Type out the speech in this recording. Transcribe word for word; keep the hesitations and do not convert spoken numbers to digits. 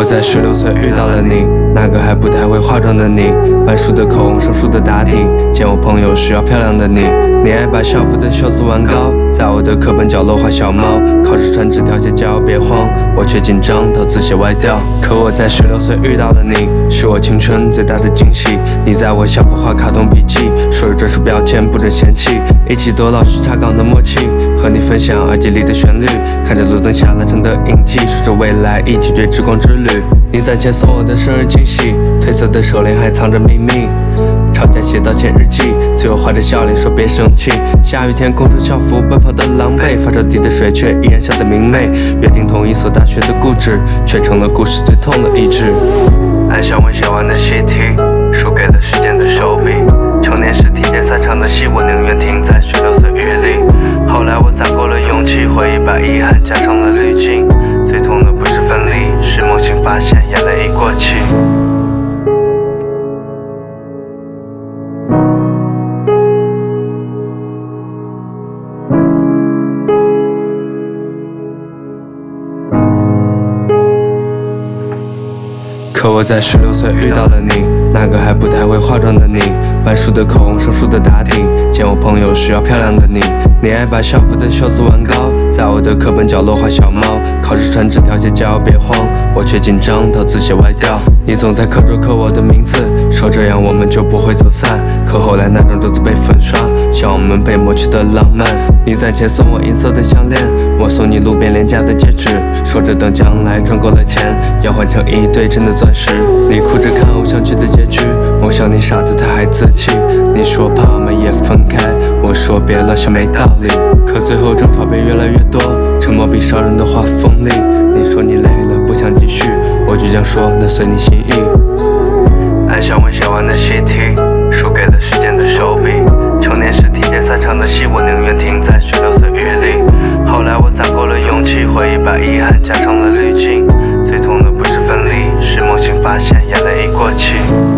在十六岁遇到了你，那个还不太会化妆的你，半熟的口红，生疏的打底。见我朋友需要漂亮的你，你爱把校服的袖子挽高，在我的课本角落画小猫。考试传纸条写叫别慌，我却紧张到字写歪掉。可我在十六岁遇到了你，是我青春最大的惊喜。你在我校服画卡通笔记，说着专属标签不准嫌弃，一起躲老师查岗的默契，和你分享耳机里的旋律，看着路灯下拉长的印记，说着未来一起追之光之旅。你攒钱送我的生日惊喜，褪色的手链还藏着秘密，吵架写道歉日记，最后画着笑脸说别生气。下雨天公车校服奔跑的狼狈，发着滴的水却依然笑得明媚。约定同一所大学的固执，却成了故事最痛的意志。按校文写完的习题，输给了时间的手笔。成年时提前散场的戏，我宁愿停在十六岁雨里。后来我攒够了勇气，回忆把遗憾加上了滤镜。最痛的不是分离，是梦醒发现眼泪已过期。可我在十六岁遇到了你，那个还不太会化妆的你，半熟的口红，生疏的打底。见我朋友需要漂亮的你，你爱把校服的袖子挽高，在我的课本角落画小猫。考试传纸条写叫别慌，我却紧张到字写歪掉。你总在课桌刻我的名字，说这样我们就不会走散。可后来那张桌子被粉刷，像我们被抹去的浪漫。你攒钱送我银色的项链，我送你路边廉价的戒指，说着等将来赚够了钱，要换成一对真的钻石。你哭着看偶像剧的结局，我笑你傻子他还自欺。你说怕我们也分开，我说别了像没道理。可最后争吵便越来越多，沉默比伤人的话锋利。你说你累了不想继续，我倔强说那随你心意。按校文写完的习题，输给了时间的手笔。成年时提前散场的戏，我宁愿停在十六岁雨里。后来我攒够了勇气，回忆把遗憾加上了滤镜。最痛的不是分离，是梦醒发现眼泪已过期。